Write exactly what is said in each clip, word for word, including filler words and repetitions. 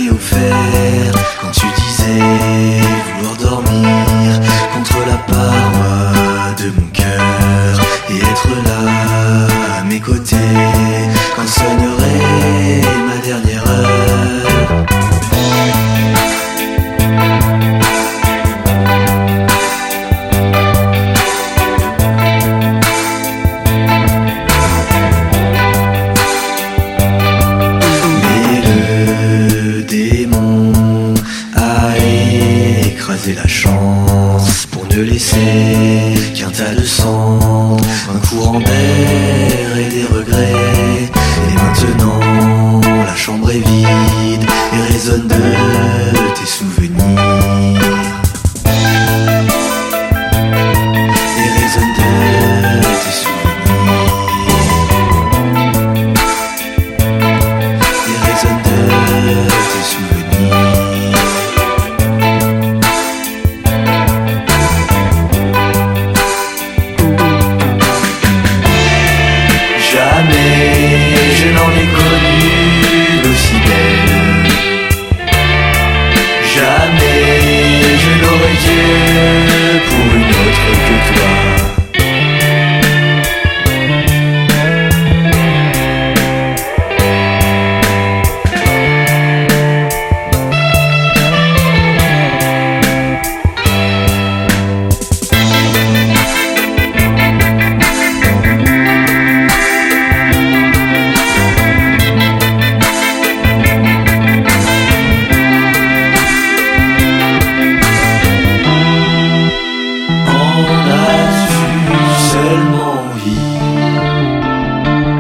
t'ai offert quand tu disais vouloir dormir contre la paroi de mon cœur et être là à mes côtés quand sonnerait ma dernière heure. Écraser la chance pour ne laisser qu'un tas de cendres, un courant d'air et des regrets. Et maintenant la chambre est vide et résonne de tes souvenirs. Et résonne de tes souvenirs. Et résonne de tes souvenirs. Jamais je n'en ai connu d'aussi belle. Jamais je n'aurais Dieu pour une autre que toi.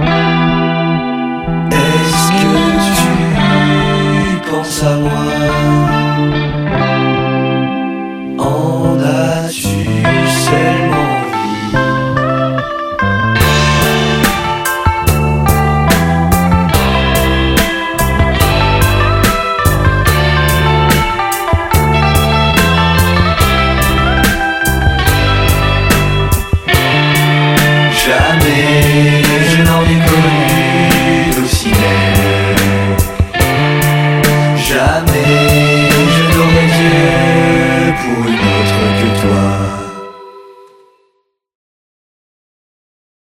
Est-ce que tu penses à moi?